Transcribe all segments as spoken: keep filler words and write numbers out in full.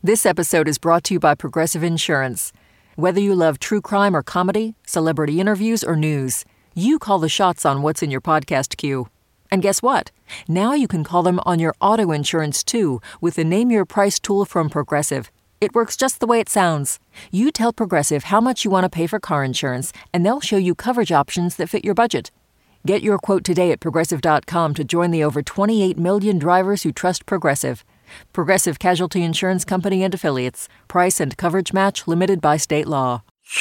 This episode is brought to you by Progressive Insurance. Whether you love true crime or comedy, celebrity interviews or news, you call the shots on what's in your podcast queue. And guess what? Now you can call them on your auto insurance too with the Name Your Price tool from Progressive. It works just the way it sounds. You tell Progressive how much you want to pay for car insurance, and they'll show you coverage options that fit your budget. Get your quote today at Progressive dot com to join the over twenty-eight million drivers who trust Progressive. Progressive Casualty Insurance Company and Affiliates. Price and coverage match limited by state law.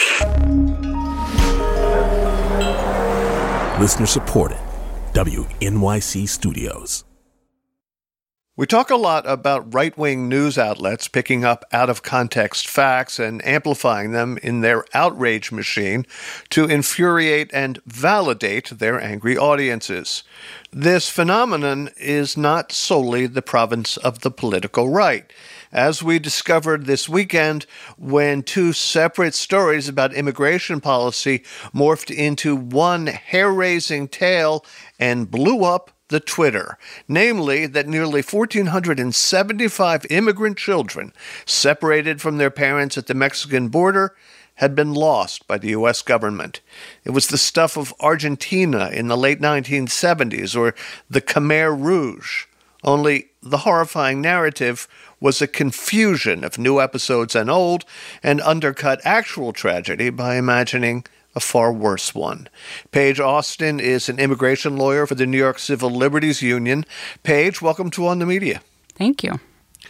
Listener supported. W N Y C Studios. We talk a lot about right-wing news outlets picking up out-of-context facts and amplifying them in their outrage machine to infuriate and validate their angry audiences. This phenomenon is not solely the province of the political right, as we discovered this weekend when two separate stories about immigration policy morphed into one hair-raising tale and blew up the Twitter, namely that nearly one thousand four hundred seventy-five immigrant children separated from their parents at the Mexican border had been lost by the U S government. It was the stuff of Argentina in the late nineteen seventies or the Khmer Rouge, only the horrifying narrative was a confusion of new episodes and old, and undercut actual tragedy by imagining a far worse one. Paige Austin is an immigration lawyer for the New York Civil Liberties Union. Paige, welcome to On the Media. Thank you.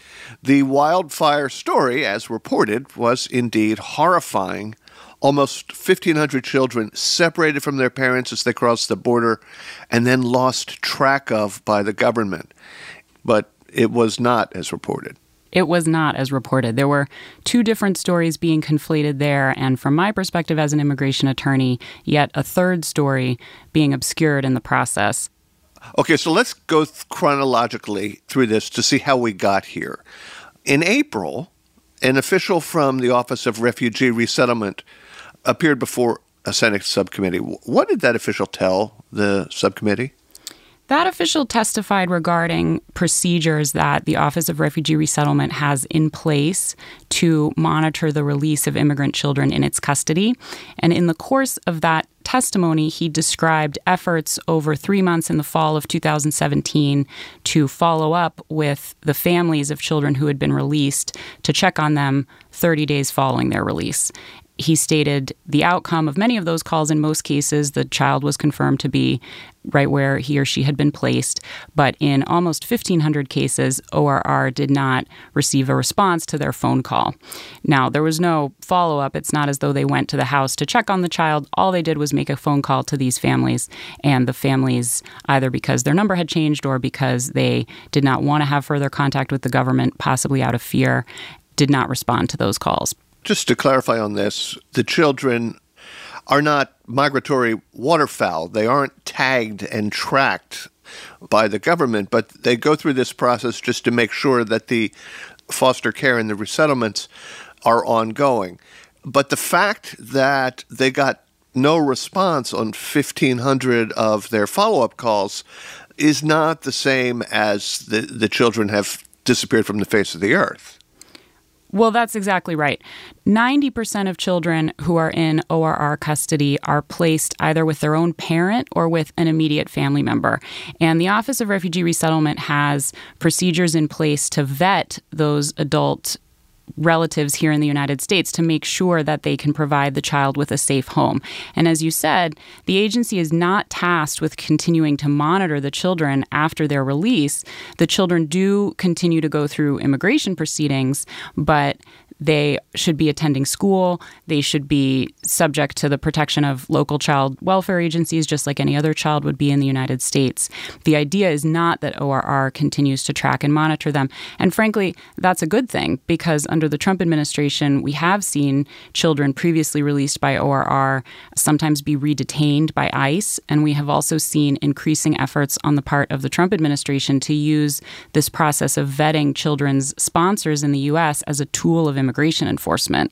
The wildfire story, as reported, was indeed horrifying. Almost fifteen hundred children separated from their parents as they crossed the border and then lost track of by the government. But it was not as reported. It was not as reported. There were two different stories being conflated there, and from my perspective as an immigration attorney, yet a third story being obscured in the process. Okay, so let's go th- chronologically through this to see how we got here. In April, an official from the Office of Refugee Resettlement appeared before a Senate subcommittee. What did that official tell the subcommittee? That official testified regarding procedures that the Office of Refugee Resettlement has in place to monitor the release of immigrant children in its custody. And in the course of that testimony, he described efforts over three months in the fall of two thousand seventeen to follow up with the families of children who had been released to check on them thirty days following their release. He stated the outcome of many of those calls, in most cases, the child was confirmed to be right where he or she had been placed. But in almost fifteen hundred cases, O R R did not receive a response to their phone call. Now, there was no follow-up. It's not as though they went to the house to check on the child. All they did was make a phone call to these families, and the families, either because their number had changed or because they did not want to have further contact with the government, possibly out of fear, did not respond to those calls. Just to clarify on this, the children are not migratory waterfowl. They aren't tagged and tracked by the government, but they go through this process just to make sure that the foster care and the resettlements are ongoing. But the fact that they got no response on fifteen hundred of their follow-up calls is not the same as the, the children have disappeared from the face of the earth. Well, that's exactly right. ninety percent of children who are in O R R custody are placed either with their own parent or with an immediate family member. And the Office of Refugee Resettlement has procedures in place to vet those adult relatives here in the United States to make sure that they can provide the child with a safe home. And as you said, the agency is not tasked with continuing to monitor the children after their release. The children do continue to go through immigration proceedings, but they should be attending school. They should be subject to the protection of local child welfare agencies, just like any other child would be in the United States. The idea is not that O R R continues to track and monitor them. And frankly, that's a good thing, because under the Trump administration, we have seen children previously released by O R R sometimes be redetained by ICE. And we have also seen increasing efforts on the part of the Trump administration to use this process of vetting children's sponsors in the U S as a tool of immigration immigration enforcement.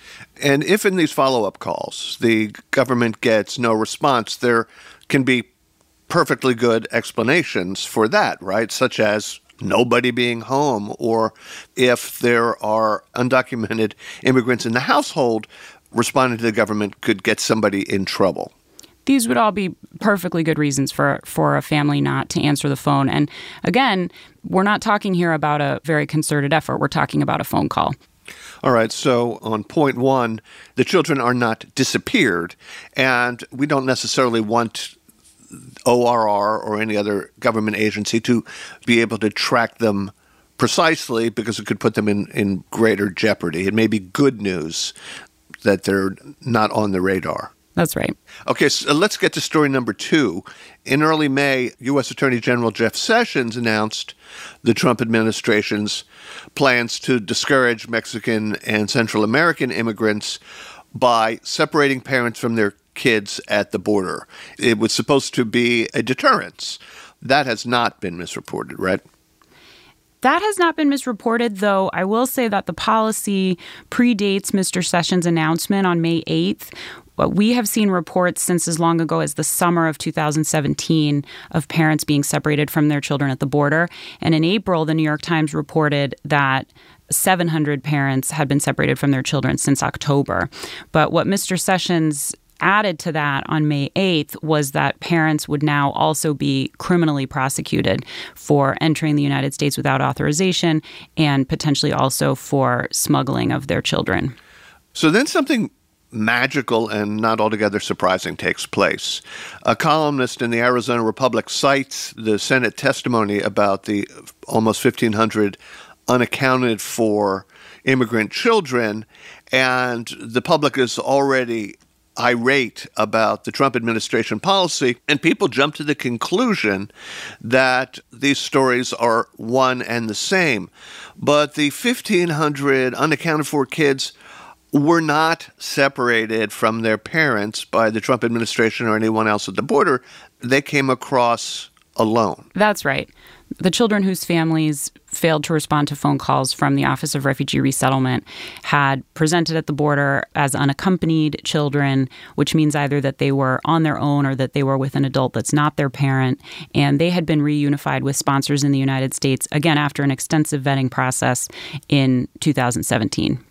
And if in these follow-up calls the government gets no response, there can be perfectly good explanations for that, right? Such as nobody being home, or if there are undocumented immigrants in the household, responding to the government could get somebody in trouble. These would all be perfectly good reasons for, for a family not to answer the phone. And again, we're not talking here about a very concerted effort. We're talking about a phone call. All right, so on point one, the children are not disappeared, and we don't necessarily want O R R or any other government agency to be able to track them precisely because it could put them in, in greater jeopardy. It may be good news that they're not on the radar. That's right. Okay, so let's get to story number two. In early May, U S Attorney General Jeff Sessions announced the Trump administration's plans to discourage Mexican and Central American immigrants by separating parents from their kids at the border. It was supposed to be a deterrence. That has not been misreported, right? That has not been misreported, though I will say that the policy predates Mister Sessions' announcement on May eighth. But we have seen reports since as long ago as the summer of two thousand seventeen of parents being separated from their children at the border. And in April, the New York Times reported that seven hundred parents had been separated from their children since October. But what Mister Sessions added to that on May eighth was that parents would now also be criminally prosecuted for entering the United States without authorization and potentially also for smuggling of their children. So then something magical and not altogether surprising takes place. A columnist in the Arizona Republic cites the Senate testimony about the almost fifteen hundred unaccounted for immigrant children, and the public is already irate about the Trump administration policy, and people jump to the conclusion that these stories are one and the same. But the fifteen hundred unaccounted for kids were not separated from their parents by the Trump administration or anyone else at the border. They came across alone. That's right. The children whose families failed to respond to phone calls from the Office of Refugee Resettlement had presented at the border as unaccompanied children, which means either that they were on their own or that they were with an adult that's not their parent. And they had been reunified with sponsors in the United States, again, after an extensive vetting process in two thousand seventeen.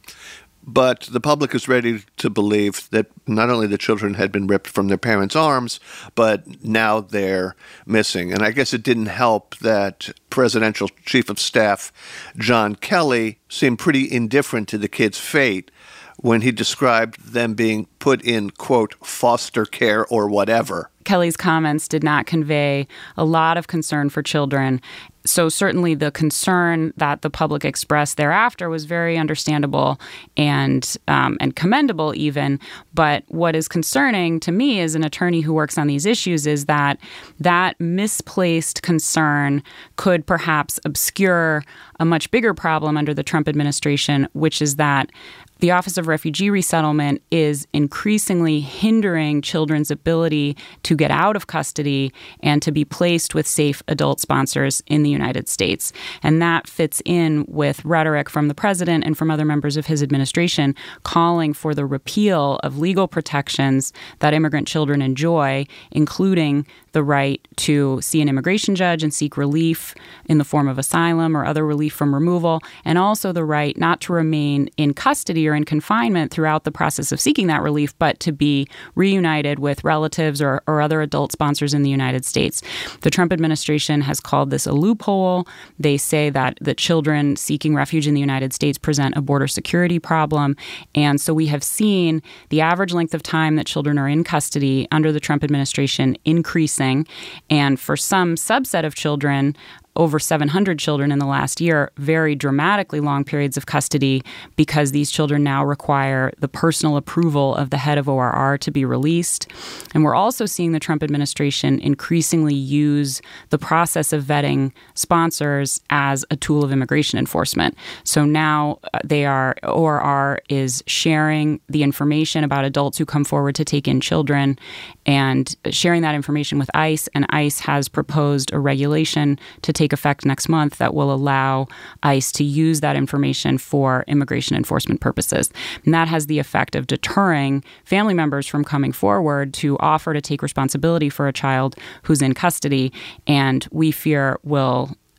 But the public is ready to believe that not only the children had been ripped from their parents' arms, but now they're missing. And I guess it didn't help that Presidential Chief of Staff John Kelly seemed pretty indifferent to the kids' fate when he described them being put in, quote, foster care or whatever. Kelly's comments did not convey a lot of concern for children. So certainly the concern that the public expressed thereafter was very understandable and um, and commendable even. But what is concerning to me as an attorney who works on these issues is that that misplaced concern could perhaps obscure a much bigger problem under the Trump administration, which is that the Office of Refugee Resettlement is increasingly hindering children's ability to get out of custody and to be placed with safe adult sponsors in the United States. And that fits in with rhetoric from the president and from other members of his administration calling for the repeal of legal protections that immigrant children enjoy, including the right to see an immigration judge and seek relief in the form of asylum or other relief from removal, and also the right not to remain in custody or in confinement throughout the process of seeking that relief, but to be reunited with relatives or, or other adult sponsors in the United States. The Trump administration has called this a loophole. They say that the children seeking refuge in the United States present a border security problem. And so we have seen the average length of time that children are in custody under the Trump administration increasing. And for some subset of children, over seven hundred children in the last year, very dramatically long periods of custody because these children now require the personal approval of the head of O R R to be released. And we're also seeing the Trump administration increasingly use the process of vetting sponsors as a tool of immigration enforcement. So now they are, O R R is sharing the information about adults who come forward to take in children and sharing that information with ICE. And ICE has proposed a regulation to take effect next month that will allow ICE to use that information for immigration enforcement purposes. And that has the effect of deterring family members from coming forward to offer to take responsibility for a child who's in custody, and we fear will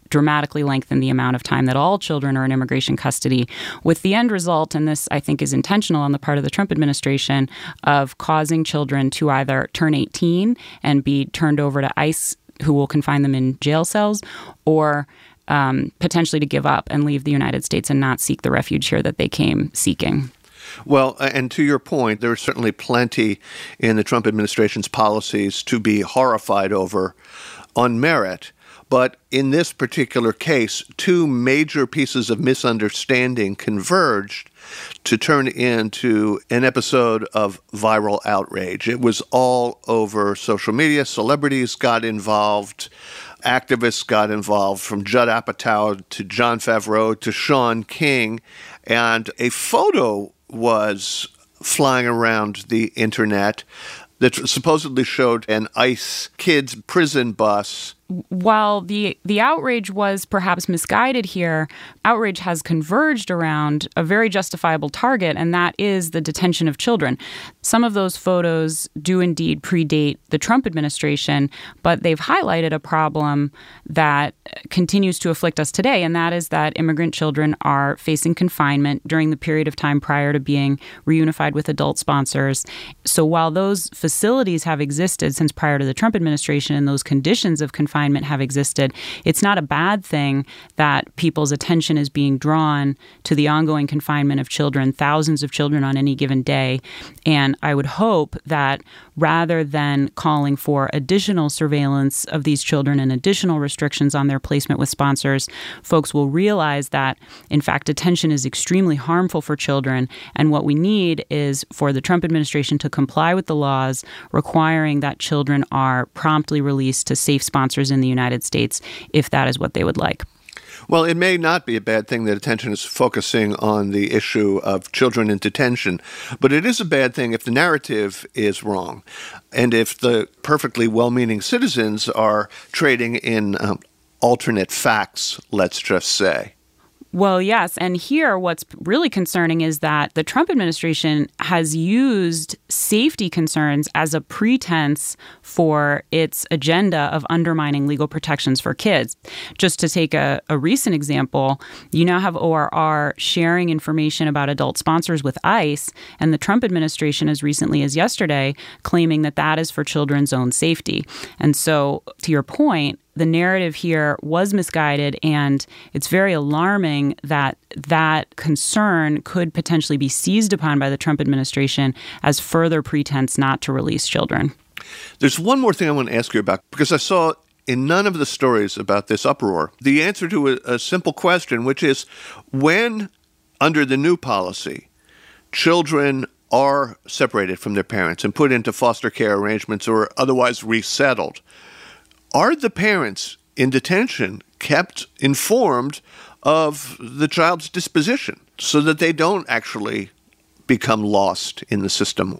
dramatically lengthen the amount of time that all children are in immigration custody, with the end result, and this I think is intentional on the part of the Trump administration, of causing children to either turn eighteen and be turned over to ICE, who will confine them in jail cells, or um, potentially to give up and leave the United States and not seek the refuge here that they came seeking. Well, and to your point, there is certainly plenty in the Trump administration's policies to be horrified over on merit. But in this particular case, two major pieces of misunderstanding converged to turn into an episode of viral outrage. It was all over social media. Celebrities got involved. Activists got involved, from Judd Apatow to Jon Favreau to Sean King. And a photo was flying around the internet that supposedly showed an ICE kids prison bus. While the the outrage was perhaps misguided here, outrage has converged around a very justifiable target, and that is the detention of children. Some of those photos do indeed predate the Trump administration, but they've highlighted a problem that continues to afflict us today, and that is that immigrant children are facing confinement during the period of time prior to being reunified with adult sponsors. So while those facilities have existed since prior to the Trump administration and those conditions of confinement have existed, it's not a bad thing that people's attention is being drawn to the ongoing confinement of children, thousands of children on any given day. And I would hope that rather than calling for additional surveillance of these children and additional restrictions on their placement with sponsors, folks will realize that, in fact, detention is extremely harmful for children. And what we need is for the Trump administration to comply with the laws requiring that children are promptly released to safe sponsors in the United States, if that is what they would like. Well, it may not be a bad thing that attention is focusing on the issue of children in detention, but it is a bad thing if the narrative is wrong and if the perfectly well-meaning citizens are trading in um, alternate facts, let's just say. Well, yes. And here, what's really concerning is that the Trump administration has used safety concerns as a pretense for its agenda of undermining legal protections for kids. Just to take a, a recent example, you now have O R R sharing information about adult sponsors with ICE, and the Trump administration, as recently as yesterday, claiming that that is for children's own safety. And so, to your point, the narrative here was misguided, and it's very alarming that that concern could potentially be seized upon by the Trump administration as further pretense not to release children. There's one more thing I want to ask you about, because I saw in none of the stories about this uproar the answer to a, a simple question, which is when, under the new policy, children are separated from their parents and put into foster care arrangements or otherwise resettled, are the parents in detention kept informed of the child's disposition so that they don't actually become lost in the system?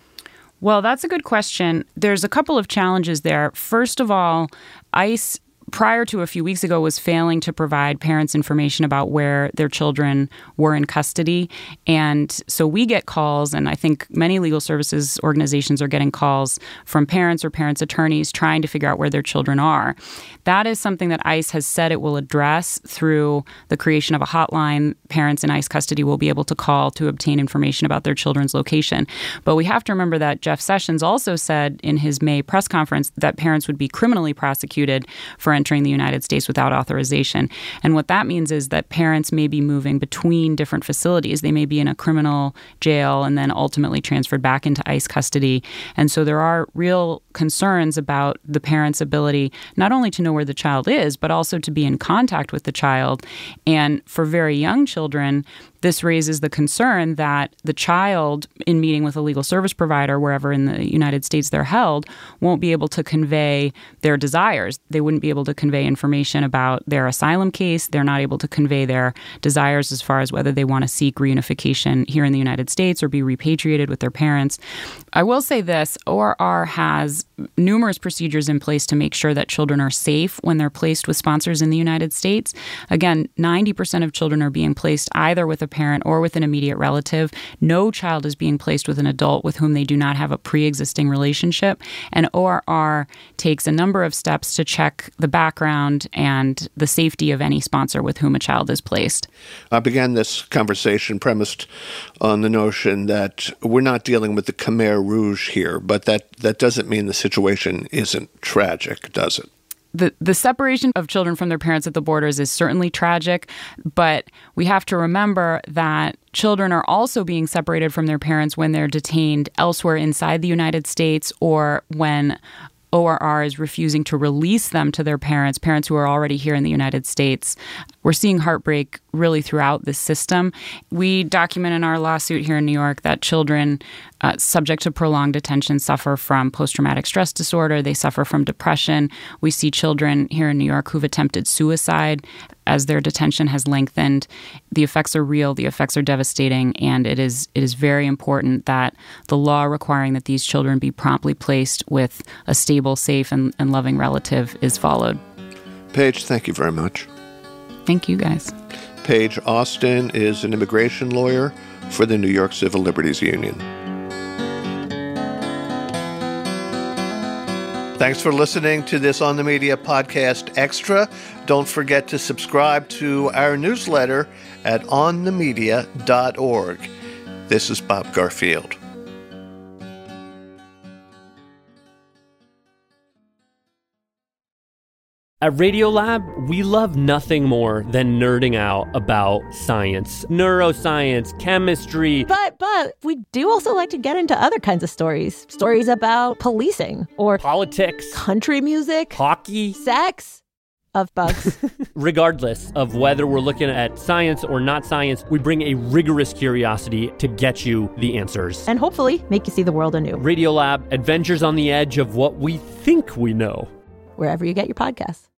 Well, that's a good question. There's a couple of challenges there. First of all, ICE, prior to a few weeks ago, was failing to provide parents information about where their children were in custody. And so we get calls, and I think many legal services organizations are getting calls from parents or parents' attorneys trying to figure out where their children are. That is something that ICE has said it will address through the creation of a hotline. Parents in ICE custody will be able to call to obtain information about their children's location. But we have to remember that Jeff Sessions also said in his May press conference that parents would be criminally prosecuted for entering the United States without authorization. And what that means is that parents may be moving between different facilities. They may be in a criminal jail and then ultimately transferred back into ICE custody. And so there are real concerns about the parent's ability not only to know where the child is, but also to be in contact with the child. And for very young children, this raises the concern that the child, in meeting with a legal service provider, wherever in the United States they're held, won't be able to convey their desires. They wouldn't be able to convey information about their asylum case. They're not able to convey their desires as far as whether they want to seek reunification here in the United States or be repatriated with their parents. I will say this, O R R has numerous procedures in place to make sure that children are safe when they're placed with sponsors in the United States. Again, ninety percent of children are being placed either with a a parent or with an immediate relative. No child is being placed with an adult with whom they do not have a pre-existing relationship. And O R R takes a number of steps to check the background and the safety of any sponsor with whom a child is placed. I began this conversation premised on the notion that we're not dealing with the Khmer Rouge here, but that, that doesn't mean the situation isn't tragic, does it? The, the separation of children from their parents at the borders is certainly tragic, but we have to remember that children are also being separated from their parents when they're detained elsewhere inside the United States or when O R R is refusing to release them to their parents, parents who are already here in the United States. We're seeing heartbreak really throughout this system. We document in our lawsuit here in New York that children uh, subject to prolonged detention suffer from post-traumatic stress disorder. They suffer from depression. We see children here in New York who've attempted suicide as their detention has lengthened. The effects are real, the effects are devastating, and it is it is very important that the law requiring that these children be promptly placed with a stable, safe, and, and loving relative is followed. Paige, thank you very much. Thank you, guys. Paige Austin is an immigration lawyer for the New York Civil Liberties Union. Thanks for listening to this On the Media Podcast Extra. Don't forget to subscribe to our newsletter at on the media dot org. This is Bob Garfield. At Radiolab, we love nothing more than nerding out about science, neuroscience, chemistry. But, but, we do also like to get into other kinds of stories. Stories about policing or politics, country music, hockey, sex, of bugs. Regardless of whether we're looking at science or not science, we bring a rigorous curiosity to get you the answers. And hopefully make you see the world anew. Radiolab, adventures on the edge of what we think we know. Wherever you get your podcasts.